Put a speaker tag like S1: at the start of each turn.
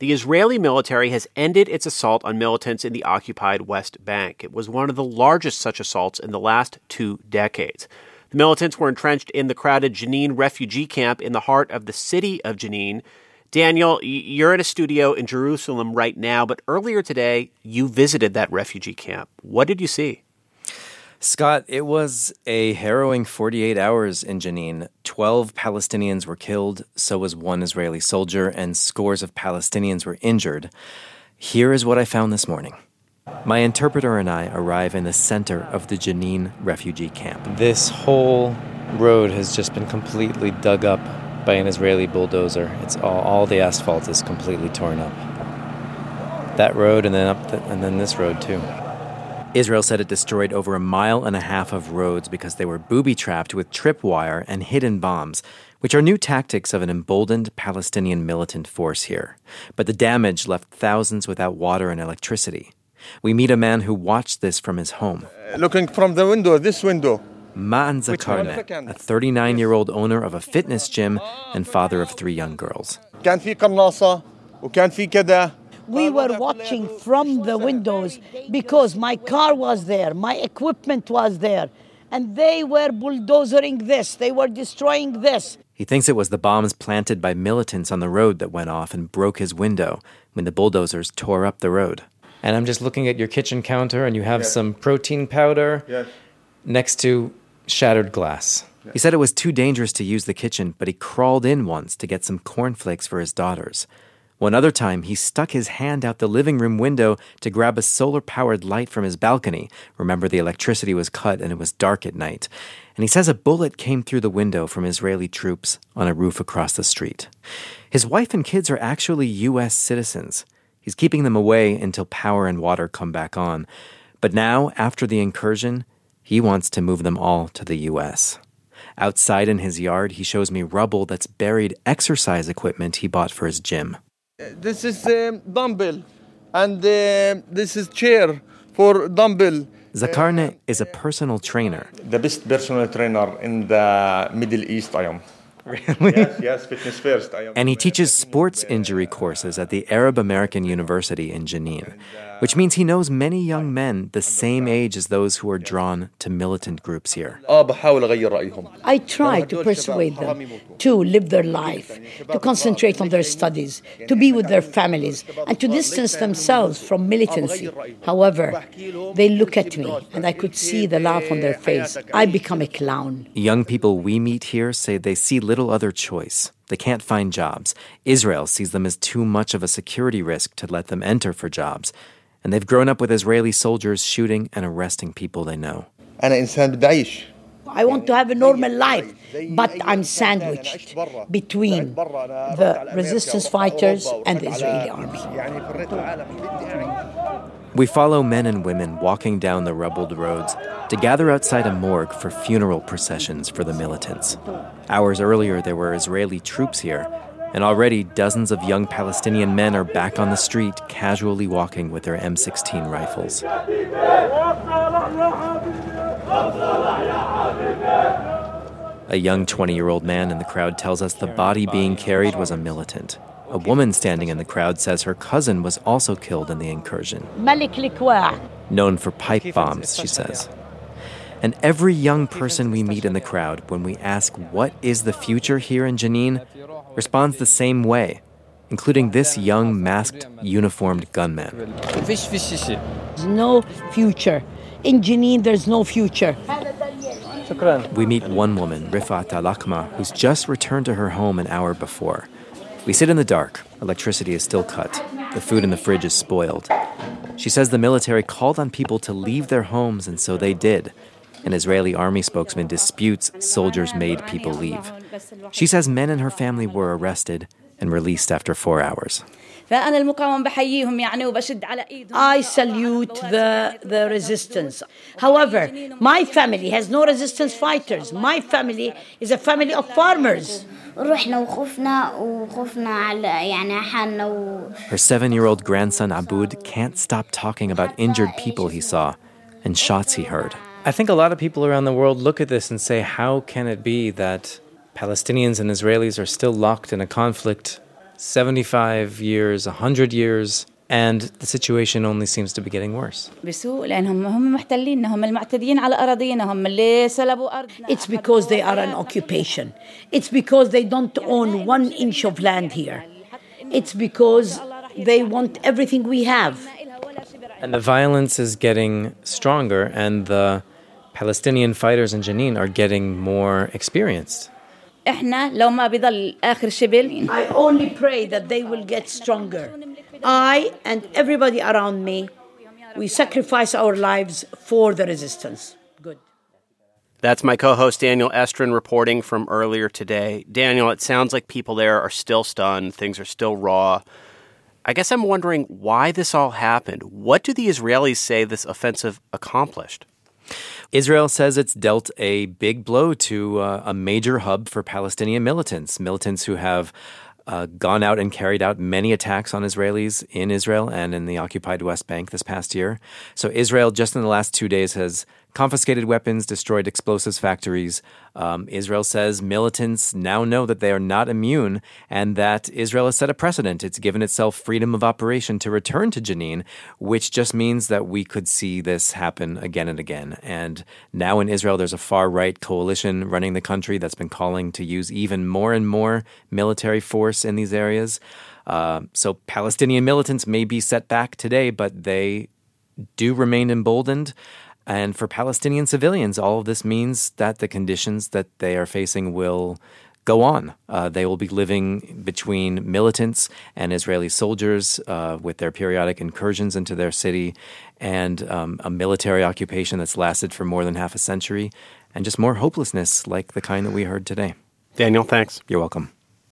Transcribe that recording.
S1: The Israeli military has ended its assault on militants in the occupied West Bank. It was one of the largest such assaults in the last 2 decades. The militants were entrenched in the crowded Jenin refugee camp in the heart of the city of Jenin. Daniel, you're in a studio in Jerusalem right now, but earlier today, you visited that refugee camp. What did you see?
S2: Scott, it was a harrowing 48 hours in Jenin. 12 Palestinians were killed, so was one Israeli soldier, and scores of Palestinians were injured. Here is what I found this morning. My interpreter and I arrive in the center of the Jenin refugee camp. This whole road has just been completely dug up by an Israeli bulldozer. It's all the asphalt is completely torn up. That road and then this road too. Israel said it destroyed over 1.5 miles of roads because they were booby-trapped with tripwire and hidden bombs, which are new tactics of an emboldened Palestinian militant force here. But the damage left thousands without water and electricity. We meet a man who watched this from his home.
S3: Looking from the window, this window.
S2: Ma'an Zakarne, a 39-year-old owner of a fitness gym and father of 3 young girls.
S4: We were watching from the windows because my car was there, my equipment was there, and they were bulldozering this, they were destroying this.
S2: He thinks it was the bombs planted by militants on the road that went off and broke his window when the bulldozers tore up the road. And I'm just looking at your kitchen counter, and you have some protein powder next to shattered glass. He said it was too dangerous to use the kitchen, but he crawled in once to get some cornflakes for his daughters. One other time, he stuck his hand out the living room window to grab a solar-powered light from his balcony. Remember, the electricity was cut and it was dark at night. And he says a bullet came through the window from Israeli troops on a roof across the street. His wife and kids are actually U.S. citizens. He's keeping them away until power and water come back on. But now, after the incursion, he wants to move them all to the U.S. Outside in his yard, he shows me rubble that's buried exercise equipment he bought for his gym.
S3: This is dumbbell, and this is chair for dumbbell.
S2: Zakarne is a personal trainer.
S3: The best personal trainer in the Middle East I am.
S2: Really?
S3: Yes, fitness first.
S2: And he teaches sports injury courses at the Arab American University in Jenin, which means he knows many young men the same age as those who are drawn to militant groups here.
S4: I try to persuade them to live their life, to concentrate on their studies, to be with their families, and to distance themselves from militancy. However, they look at me, and I could see the laugh on their face. I become a clown.
S2: Young people we meet here say they see little other choice. They can't find jobs. Israel sees them as too much of a security risk to let them enter for jobs. And they've grown up with Israeli soldiers shooting and arresting people they know.
S4: I want to have a normal life, but I'm sandwiched between the resistance fighters and the Israeli army.
S2: We follow men and women walking down the rubbled roads to gather outside a morgue for funeral processions for the militants. Hours earlier, there were Israeli troops here, and already dozens of young Palestinian men are back on the street, casually walking with their M16 rifles. A young 20-year-old man in the crowd tells us the body being carried was a militant. A woman standing in the crowd says her cousin was also killed in the incursion. Known for pipe bombs, she says. And every young person we meet in the crowd, when we ask what is the future here in Jenin, responds the same way, including this young, masked, uniformed gunman.
S4: There's no future. In Jenin, there's no future.
S2: We meet one woman, Rifat Al-Akma, who's just returned to her home an hour before. We sit in the dark. Electricity is still cut. The food in the fridge is spoiled. She says the military called on people to leave their homes, and so they did. An Israeli army spokesman disputes soldiers made people leave. She says men in her family were arrested and released after 4 hours.
S4: I salute the resistance. However, my family has no resistance fighters. My family is a family of farmers.
S2: Her 7-year-old grandson Aboud can't stop talking about injured people he saw and shots he heard. I think a lot of people around the world look at this and say, how can it be that Palestinians and Israelis are still locked in a conflict 75 years, 100 years, and the situation only seems to be getting worse.
S4: It's because they are an occupation. It's because they don't own 1 inch of land here. It's because they want everything we have.
S2: And the violence is getting stronger, and the Palestinian fighters in Jenin are getting more experienced.
S4: I only pray that they will get stronger. I and everybody around me, we sacrifice our lives for the resistance. Good.
S1: That's my co-host Daniel Estrin reporting from earlier today. Daniel, it sounds like people there are still stunned. Things are still raw. I guess I'm wondering why this all happened. What do the Israelis say this offensive accomplished?
S2: Israel says it's dealt a big blow to a major hub for Palestinian militants who have gone out and carried out many attacks on Israelis in Israel and in the occupied West Bank this past year. So Israel, just in the last 2 days, has confiscated weapons, destroyed explosives factories. Israel says militants now know that they are not immune and that Israel has set a precedent. It's given itself freedom of operation to return to Jenin, which just means that we could see this happen again and again. And now in Israel, there's a far-right coalition running the country that's been calling to use even more and more military force in these areas. So Palestinian militants may be set back today, but they do remain emboldened. And for Palestinian civilians, all of this means that the conditions that they are facing will go on. They will be living between militants and Israeli soldiers with their periodic incursions into their city and a military occupation that's lasted for more than half a century and just more hopelessness like the kind that we heard today.
S1: Daniel, thanks.
S2: You're welcome.